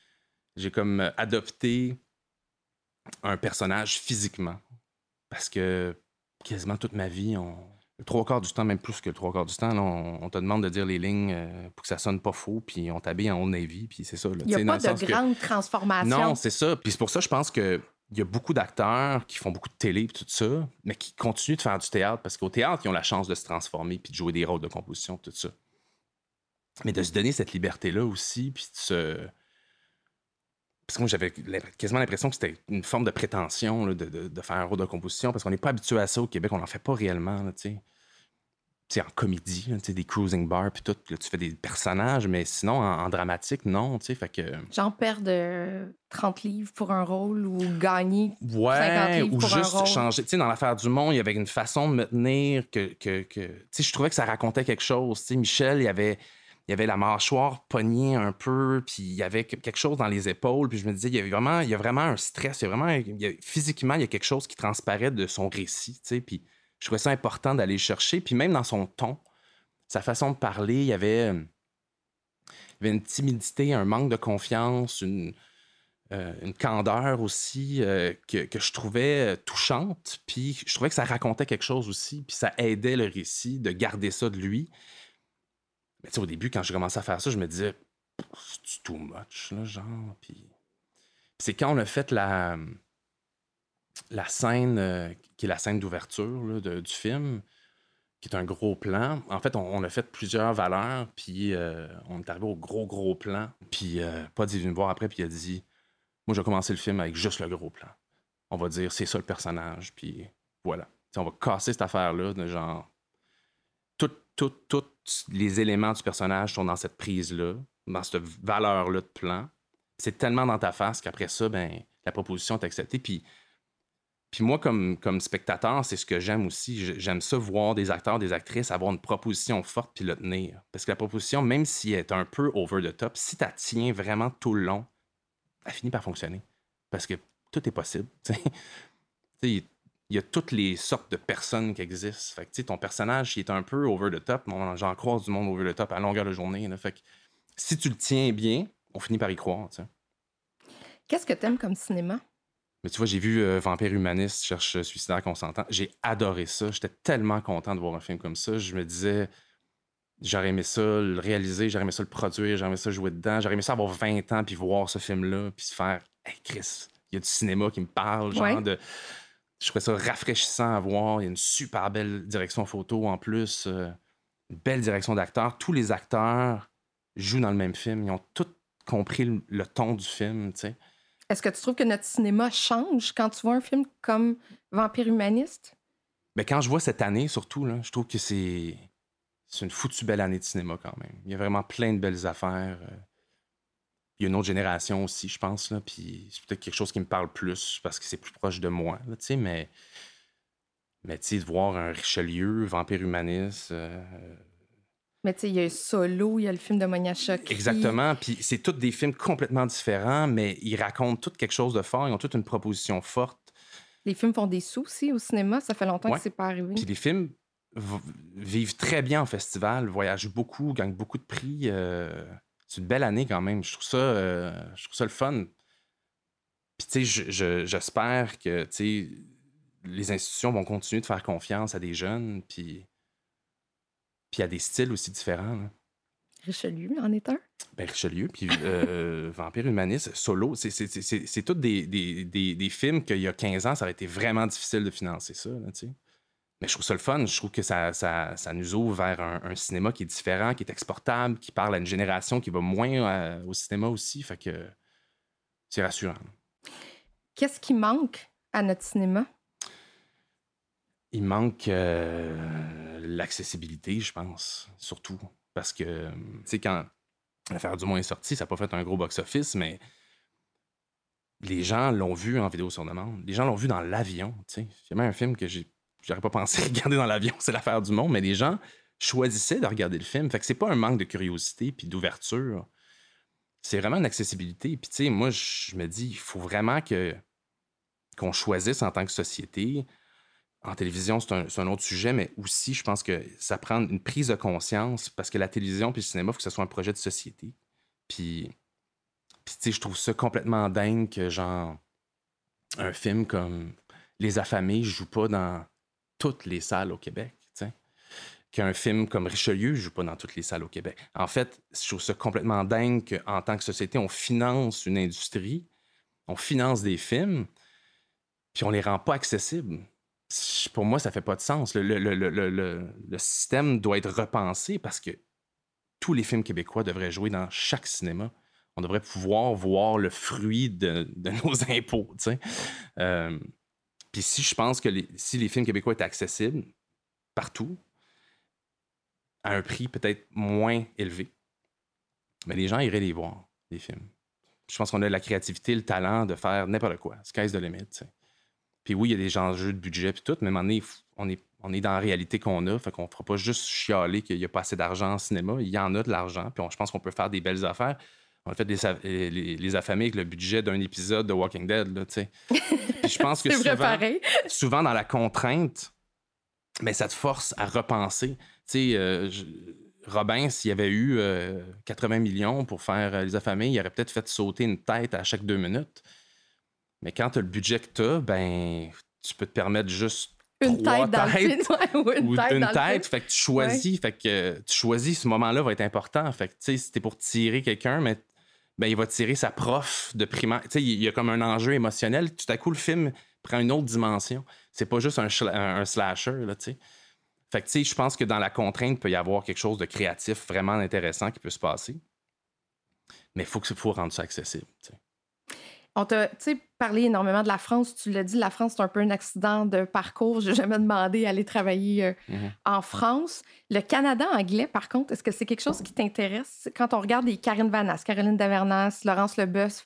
adopté un personnage physiquement. Parce que quasiment toute ma vie, le 3/4 du temps, même plus que le 3/4 du temps, là, on te demande de dire les lignes pour que ça sonne pas faux, puis on t'habille en Old Navy, puis c'est ça. Là, il n'y a pas de grande transformation. Non, c'est ça. Puis c'est pour ça, je pense que il y a beaucoup d'acteurs qui font beaucoup de télé et tout ça, mais qui continuent de faire du théâtre parce qu'au théâtre, ils ont la chance de se transformer puis de jouer des rôles de composition, tout ça. Mais de se donner cette liberté-là aussi, puis de se... Parce que moi, j'avais quasiment l'impression que c'était une forme de prétention là, de faire un rôle de composition parce qu'on n'est pas habitué à ça au Québec, on n'en fait pas réellement, tu sais. En comédie, là, des cruising bars puis tout, là, tu fais des personnages, mais sinon, en dramatique, non, tu sais, fait que... Genre perdre 30 livres pour un rôle ou gagner 50 livres ou pour juste un rôle. changer. Tu sais, dans l'affaire Dumont, il y avait une façon de me tenir que tu sais, je trouvais que ça racontait quelque chose. Tu sais, Michel, il y avait la mâchoire pognée un peu, puis il y avait quelque chose dans les épaules, puis je me disais, il y a vraiment un stress, physiquement, il y a quelque chose qui transparaît de son récit, tu sais, puis je trouvais ça important d'aller le chercher. Puis même dans son ton, sa façon de parler, il y avait une timidité, un manque de confiance, une candeur aussi que je trouvais touchante. Puis je trouvais que ça racontait quelque chose aussi. Puis ça aidait le récit de garder ça de lui. Mais tu sais, au début, quand j'ai commencé à faire ça, je me disais, c'est too much, là, genre. Puis c'est quand on a fait la scène qui est la scène d'ouverture là, du film, qui est un gros plan. En fait, on a fait plusieurs valeurs, puis on est arrivé au gros plan. Puis Pod est venu me voir après, puis il a dit, moi, j'ai commencé le film avec juste le gros plan. On va dire, c'est ça le personnage, puis voilà. T'sais, on va casser cette affaire-là, de genre... Tous les éléments du personnage sont dans cette prise-là, dans cette valeur-là de plan. C'est tellement dans ta face qu'après ça, ben la proposition est acceptée, puis Puis moi, comme spectateur, c'est ce que j'aime aussi. J'aime ça, voir des acteurs, des actrices avoir une proposition forte puis le tenir. Parce que la proposition, même si elle est un peu over the top, si tu la tiens vraiment tout le long, elle finit par fonctionner. Parce que tout est possible. Il y a toutes les sortes de personnes qui existent. Fait que ton personnage, il est un peu over the top. J'en croise du monde over the top à longueur de journée. Là. Fait que si tu le tiens bien, on finit par y croire. T'sais. Qu'est-ce que t'aimes comme cinéma? Mais tu vois, j'ai vu Vampire humaniste, Cherche suicidaire consentant. J'ai adoré ça. J'étais tellement content de voir un film comme ça. Je me disais, j'aurais aimé ça le réaliser, j'aurais aimé ça le produire, j'aurais aimé ça jouer dedans, j'aurais aimé ça avoir 20 ans puis voir ce film-là puis se faire « Hey Chris, il y a du cinéma qui me parle. » Je trouvais ça rafraîchissant à voir. Il y a une super belle direction photo en plus, une belle direction d'acteurs. Tous les acteurs jouent dans le même film. Ils ont tous compris le ton du film, tu sais. Est-ce que tu trouves que notre cinéma change quand tu vois un film comme Vampire humaniste? Ben, quand je vois cette année, surtout, là, je trouve que c'est une foutue belle année de cinéma quand même. Il y a vraiment plein de belles affaires. Il y a une autre génération aussi, je pense. Là, puis c'est peut-être quelque chose qui me parle plus parce que c'est plus proche de moi. Là, mais tu sais, de voir un Richelieu, Vampire humaniste... Mais tu sais, il y a Solo, il y a le film de Monia Chokri. Exactement. Puis c'est tous des films complètement différents, mais ils racontent tous quelque chose de fort. Ils ont toute une proposition forte. Les films font des sous aussi au cinéma. Ça fait longtemps que c'est pas arrivé. Puis les films vivent très bien en festival, voyagent beaucoup, gagnent beaucoup de prix. C'est une belle année quand même. Je trouve ça le fun. Puis tu sais, j'espère que les institutions vont continuer de faire confiance à des jeunes, puis à des styles aussi différents. Là. Richelieu en est un. Ben, Richelieu, puis Vampire humaniste, Solo, c'est tous des films qu'il y a 15 ans, ça aurait été vraiment difficile de financer ça. Là, mais je trouve ça le fun. Je trouve que ça nous ouvre vers un cinéma qui est différent, qui est exportable, qui parle à une génération qui va moins au cinéma aussi. Fait que c'est rassurant. Qu'est-ce qui manque à notre cinéma? Il manque l'accessibilité, je pense, surtout. Parce que, tu sais, quand L'Affaire du Moins est sortie, ça n'a pas fait un gros box-office, mais les gens l'ont vu en vidéo sur demande. Les gens l'ont vu dans l'avion, tu sais. Il y a même un film que j'aurais pas pensé regarder dans l'avion, c'est L'Affaire du Monde, mais les gens choisissaient de regarder le film. Fait que c'est pas un manque de curiosité puis d'ouverture. C'est vraiment une accessibilité. Puis, tu sais, moi, je me dis, il faut vraiment qu'on choisisse en tant que société. En télévision, c'est un autre sujet, mais aussi, je pense que ça prend une prise de conscience parce que la télévision puis le cinéma, il faut que ce soit un projet de société. Puis tu sais, je trouve ça complètement dingue que, genre, un film comme Les Affamés joue pas dans toutes les salles au Québec, tu sais. Qu'un film comme Richelieu joue pas dans toutes les salles au Québec. En fait, je trouve ça complètement dingue qu'en tant que société, on finance une industrie, on finance des films, puis on les rend pas accessibles. Pour moi, ça fait pas de sens. Le système doit être repensé parce que tous les films québécois devraient jouer dans chaque cinéma. On devrait pouvoir voir le fruit de nos impôts, tu sais. Puis si je pense que si les films québécois étaient accessibles partout, à un prix peut-être moins élevé, mais les gens iraient les voir, les films. Je pense qu'on a la créativité, le talent de faire n'importe quoi. Sky's the limit, tu sais. Puis oui, il y a des enjeux de budget puis tout, mais à un moment donné, on est dans la réalité qu'on a, fait qu'on ne fera pas juste chialer qu'il n'y a pas assez d'argent en cinéma. Il y en a de l'argent, puis je pense qu'on peut faire des belles affaires. On a fait les affamés avec le budget d'un épisode de Walking Dead, là, tu sais. Puis je pense que souvent, dans la contrainte, mais ça te force à repenser. Tu sais, Robin, s'il y avait eu 80 millions pour faire Les Affamés, il aurait peut-être fait sauter une tête à chaque 2 minutes. Mais quand tu as le budget que tu as, ben, tu peux te permettre juste une tête dans le film. Ou une tête. Fait que tu choisis. Ouais. Fait que tu choisis, ce moment-là va être important. Fait que, tu sais, si t'es pour tirer quelqu'un, mais ben, il va tirer sa prof de primaire. Tu sais, il y a comme un enjeu émotionnel. Tout à coup, le film prend une autre dimension. C'est pas juste un slasher, là, tu sais. Fait que, tu sais, je pense que dans la contrainte, il peut y avoir quelque chose de créatif vraiment intéressant qui peut se passer. Mais il faut rendre ça accessible, tu sais. On t'a parlé énormément de la France. Tu l'as dit, la France, c'est un peu un accident de parcours. Je n'ai jamais demandé à aller travailler en France. Le Canada anglais, par contre, est-ce que c'est quelque chose qui t'intéresse? Quand on regarde les Karine Vanasse, Caroline Davernas, Laurence Leboeuf,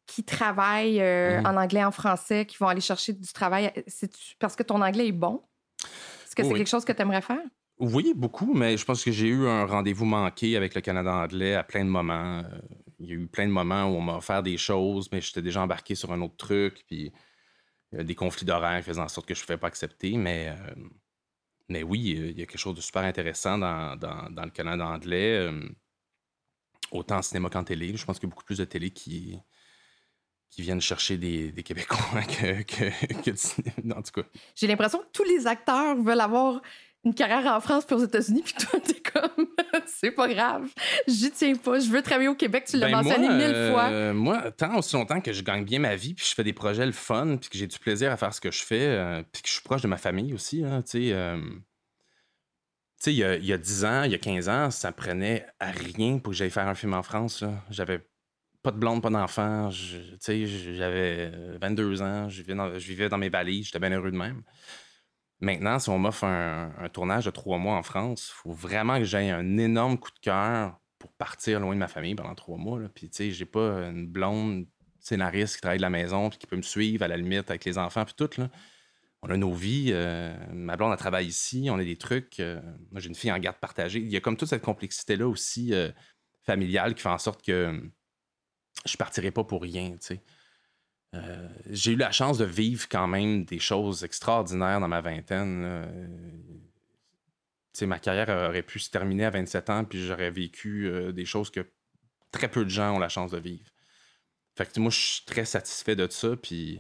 qui travaillent en anglais, en français, qui vont aller chercher du travail. C'est parce que ton anglais est bon? Est-ce que c'est quelque chose que tu aimerais faire? Oui, beaucoup, mais je pense que j'ai eu un rendez-vous manqué avec le Canada anglais à plein de moments. Il y a eu plein de moments où on m'a offert des choses, mais j'étais déjà embarqué sur un autre truc, puis des conflits d'horaires qui faisaient en sorte que je ne pouvais pas accepter, mais oui, il y a quelque chose de super intéressant dans le Canada anglais, autant en cinéma qu'en télé. Je pense qu'il y a beaucoup plus de télé qui viennent chercher des Québécois que du cinéma, en tout cas. J'ai l'impression que tous les acteurs veulent avoir une carrière en France puis aux États-Unis, puis toi, t'es comme, c'est pas grave, j'y tiens pas, je veux travailler au Québec, tu l'as mentionné 1000 fois. Moi, tant aussi longtemps que je gagne bien ma vie, puis je fais des projets le fun, puis que j'ai du plaisir à faire ce que je fais, puis que je suis proche de ma famille aussi, hein, tu sais, il y a 10 ans, il y a 15 ans, ça prenait à rien pour que j'aille faire un film en France, là. J'avais pas de blonde, pas d'enfant, j'avais 22 ans, je vivais dans mes valises, j'étais bien heureux de même. Maintenant, si on m'offre un tournage de 3 mois en France, il faut vraiment que j'aie un énorme coup de cœur pour partir loin de ma famille pendant 3 mois. Là. Puis, tu sais, j'ai pas une blonde scénariste qui travaille de la maison puis qui peut me suivre à la limite avec les enfants puis tout. Là. On a nos vies. Ma blonde, elle travaille ici. On a des trucs. Moi, j'ai une fille en garde partagée. Il y a comme toute cette complexité-là aussi familiale qui fait en sorte que je partirai pas pour rien, tu sais. J'ai eu la chance de vivre quand même des choses extraordinaires dans ma vingtaine. Ma carrière aurait pu se terminer à 27 ans, puis j'aurais vécu des choses que très peu de gens ont la chance de vivre. Fait que moi, je suis très satisfait de ça, puis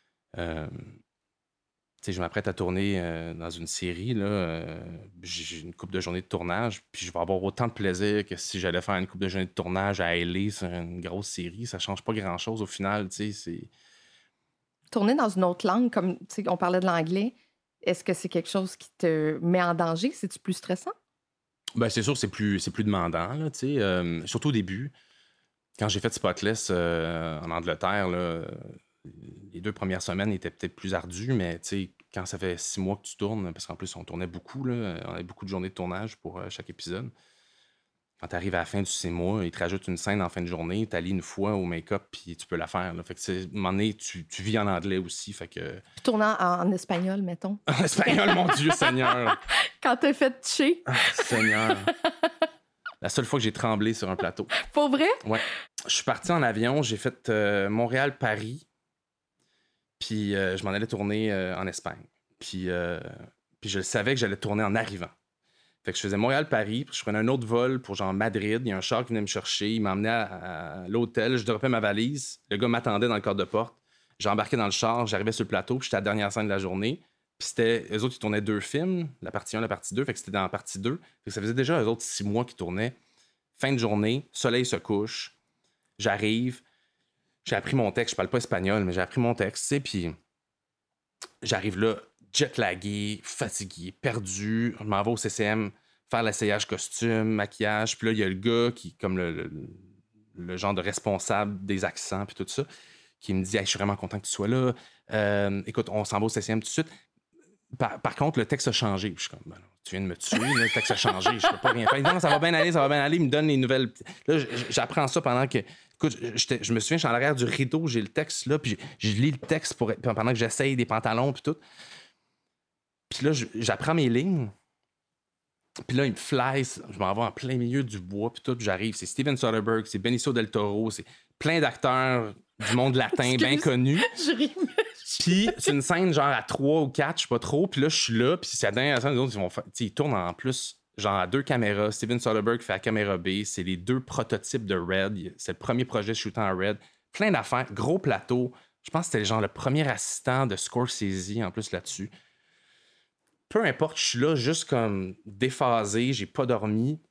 je m'apprête à tourner dans une série, là. J'ai une couple de journées de tournage, puis je vais avoir autant de plaisir que si j'allais faire une couple de journées de tournage à LA sur une grosse série. Ça change pas grand-chose au final, tu sais, c'est... Tourner dans une autre langue, comme on parlait de l'anglais, est-ce que c'est quelque chose qui te met en danger? C'est-tu plus stressant? Ben, c'est sûr que c'est plus demandant, là, tu sais. Surtout au début. Quand j'ai fait Spotless en Angleterre, là, les 2 premières semaines étaient peut-être plus ardues, mais tu sais, quand ça fait 6 mois que tu tournes, parce qu'en plus, on tournait beaucoup, là, on avait beaucoup de journées de tournage pour chaque épisode. Quand tu arrives à la fin du 6 mois, ils te rajoutent une scène en fin de journée, tu allies une fois au make-up, puis tu peux la faire. Là. Fait que, à un moment donné, tu vis en anglais aussi. Fait que... Puis tournant en espagnol, mettons. En espagnol, mon Dieu, Seigneur! Quand t'as fait toucher. Ah, Seigneur! La seule fois que j'ai tremblé sur un plateau. Pour vrai? Ouais. Je suis parti en avion, j'ai fait Montréal-Paris, puis je m'en allais tourner en Espagne. Puis je savais que j'allais tourner en arrivant. Fait que je faisais Montréal-Paris, puis je prenais un autre vol pour genre Madrid. Il y a un char qui venait me chercher, il m'emmenait à l'hôtel, je dropais ma valise, le gars m'attendait dans le cadre de porte. J'ai embarqué dans le char, j'arrivais sur le plateau, puis j'étais à la dernière scène de la journée. Puis eux autres, ils tournaient 2 films, la partie 1, la partie 2, fait que c'était dans la partie 2. Fait que ça faisait déjà eux autres 6 mois qu'ils tournaient. Fin de journée, soleil se couche, j'arrive, j'ai appris mon texte, je parle pas espagnol, mais j'ai appris mon texte, tu sais, puis j'arrive là, jet-lagué, fatigué, perdu. Je m'en vais au CCM faire l'essayage costume, maquillage. Puis là, il y a le gars qui, comme le genre de responsable des accents puis tout ça, qui me dit hey, « Je suis vraiment content que tu sois là. Écoute, on s'en va au CCM tout de suite. » Par contre, le texte a changé. Puis je suis comme ben, « Tu viens de me tuer, le texte a changé. Je peux pas rien faire. » Non, ça va bien aller, ça va bien aller. Il me donne les nouvelles. Là, j'apprends ça pendant que... Écoute, je me souviens, je suis en arrière du rideau, j'ai le texte là, puis je lis le texte pendant que j'essaye des pantalons puis tout. Puis là, j'apprends mes lignes. Puis là, il me flice. Je m'en vais en plein milieu du bois. Puis tout, j'arrive. C'est Steven Soderbergh, c'est Benicio del Toro, c'est plein d'acteurs du monde latin bien connus. Puis c'est une scène genre à 3 ou 4, je sais pas trop. Puis là, je suis là. Puis c'est la dernière scène, les autres, ils tournent en plus genre à 2 caméras. Steven Soderbergh fait la caméra B. C'est les 2 prototypes de Red. C'est le premier projet shootant en Red. Plein d'affaires. Gros plateau. Je pense que c'était genre le premier assistant de Scorsese en plus là-dessus. Peu importe, je suis là juste comme déphasé, j'ai pas dormi.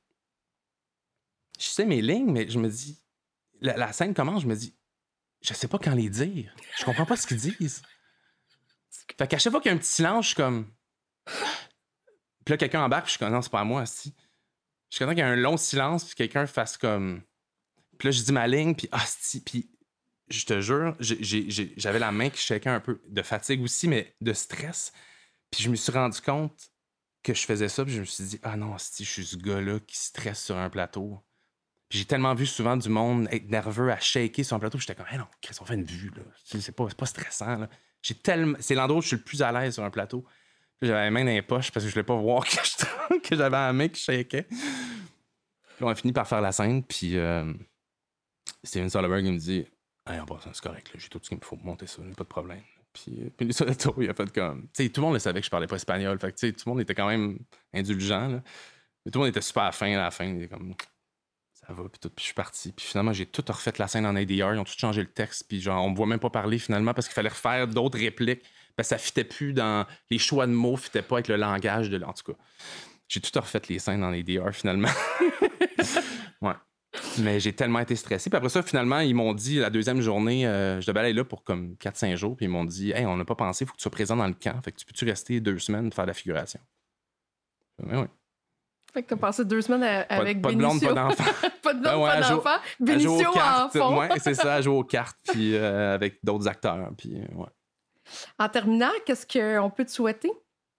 Je sais mes lignes, mais je me dis... La scène commence, je me dis... Je sais pas quand les dire. Je comprends pas ce qu'ils disent. Fait qu'à chaque fois qu'il y a un petit silence, je suis comme... Puis là, quelqu'un embarque, puis je suis comme... Non, c'est pas à moi, asti. Je suis content qu'il y ait un long silence, puis quelqu'un fasse comme... Puis là, je dis ma ligne, puis asti, puis... Je te jure, j'avais la main qui shakeait un peu de fatigue aussi, mais de stress. Puis je me suis rendu compte que je faisais ça, puis je me suis dit, ah non, je suis ce gars-là qui stresse sur un plateau. Puis j'ai tellement vu souvent du monde être nerveux, à shaker sur un plateau. J'étais comme, hey non, Chris, on fait une vue, là. C'est pas stressant, là. C'est l'endroit où je suis le plus à l'aise sur un plateau. Puis j'avais la main dans les poches parce que je voulais pas voir que j'avais la main qui shakait. Puis on a fini par faire la scène, puis Steven Soderbergh, il me dit, hey, en passant, c'est correct, là, j'ai tout ce qu'il me faut pour monter ça, pas de problème. Puis lui, sur le tour, il a fait comme. Tu sais, tout le monde le savait que je parlais pas espagnol. Fait que, tu sais, tout le monde était quand même indulgent, là. Mais tout le monde était super fin à la fin. Il était comme. Ça va, puis tout. Puis je suis parti. Puis finalement, j'ai tout refait la scène en ADR. Ils ont tout changé le texte. Puis genre, on me voit même pas parler finalement parce qu'il fallait refaire d'autres répliques. Parce que ça fitait plus dans. Les choix de mots fitaient pas avec le langage de. En tout cas, j'ai tout refait les scènes en ADR finalement. Ouais. Mais j'ai tellement été stressé. Puis après ça, finalement, ils m'ont dit, la deuxième journée, je devais aller là pour comme 4-5 jours. Puis ils m'ont dit, hey, on n'a pas pensé, il faut que tu sois présent dans le camp. Fait que tu peux-tu rester 2 semaines pour faire de la figuration? Mais oui. Fait que t'as passé 2 semaines avec pas de blonde, Benicio. pas d'enfant. Pas de blonde, pas d'enfant. Benicio en fond. Ouais, c'est ça, à jouer aux cartes, puis avec d'autres acteurs. Puis, ouais. En terminant, qu'est-ce qu'on peut te souhaiter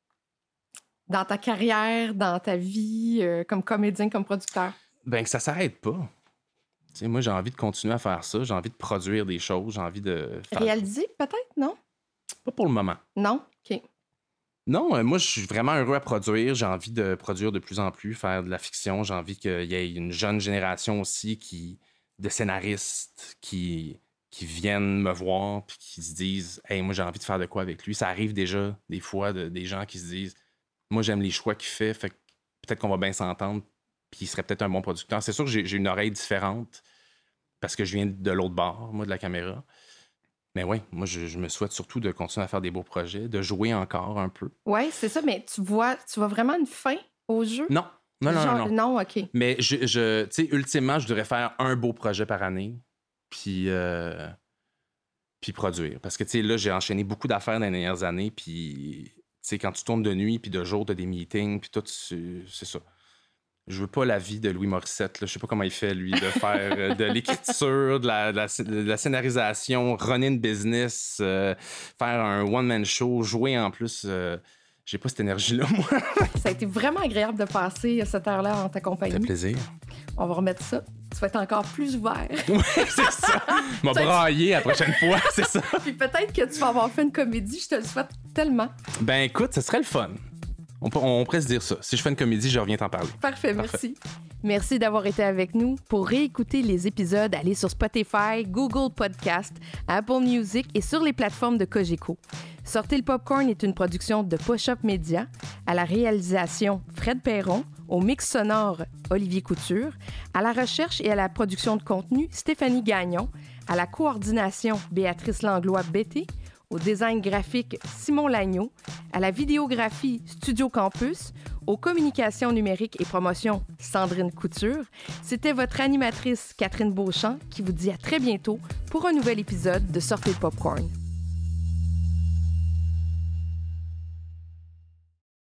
dans ta carrière, dans ta vie, comme comédien, comme producteur? Ben, que ça s'arrête pas. Tu sais, moi, j'ai envie de continuer à faire ça. J'ai envie de produire des choses. J'ai envie de faire... Réaliser, peut-être, non? Pas pour le moment. Non? OK. Non, moi, je suis vraiment heureux à produire. J'ai envie de produire de plus en plus, faire de la fiction. J'ai envie qu'il y ait une jeune génération aussi de scénaristes qui viennent me voir puis qui se disent « Hey, moi, j'ai envie de faire de quoi avec lui. » Ça arrive déjà, des fois, des gens qui se disent « Moi, j'aime les choix qu'il fait que peut-être qu'on va bien s'entendre. » Puis il serait peut-être un bon producteur. C'est sûr que j'ai une oreille différente parce que je viens de l'autre bord, moi, de la caméra. Mais oui, moi, je me souhaite surtout de continuer à faire des beaux projets, de jouer encore un peu. Oui, c'est ça, mais tu vois vraiment une fin au jeu? Non. Non. Non, OK. Mais tu sais, ultimement, je devrais faire un beau projet par année, puis produire. Parce que, tu sais, là, j'ai enchaîné beaucoup d'affaires dans les dernières années, puis, tu sais, quand tu tournes de nuit, puis de jour, t'as des meetings, puis tout, c'est ça. Je veux pas la vie de Louis Morissette. Là. Je sais pas comment il fait, lui, de faire de l'écriture, de la scénarisation, runner une business, faire un one-man show, jouer en plus. J'ai pas cette énergie-là, moi. Ça a été vraiment agréable de passer cette heure-là en ta compagnie. Ça fait plaisir. On va remettre ça. Tu vas être encore plus ouvert. Oui, c'est ça. M'a braillé la prochaine fois, c'est ça. Puis peut-être que tu vas avoir fait une comédie. Je te le souhaite tellement. Ben écoute, ça serait le fun. On pourrait se dire ça. Si je fais une comédie, je reviens t'en parler. Parfait, merci. Merci d'avoir été avec nous. Pour réécouter les épisodes, allez sur Spotify, Google Podcast, Apple Music et sur les plateformes de Cogeco. Sortez le popcorn est une production de Push-Up Media. À la réalisation, Fred Perron. Au mix sonore, Olivier Couture. À la recherche et à la production de contenu, Stéphanie Gagnon. À la coordination, Béatrice Langlois-Bété. Au design graphique, Simon Lagneau, à la vidéographie, Studio Campus, aux communications numériques et promotions, Sandrine Couture. C'était votre animatrice, Catherine Beauchamp, qui vous dit à très bientôt pour un nouvel épisode de Sortez le Popcorn.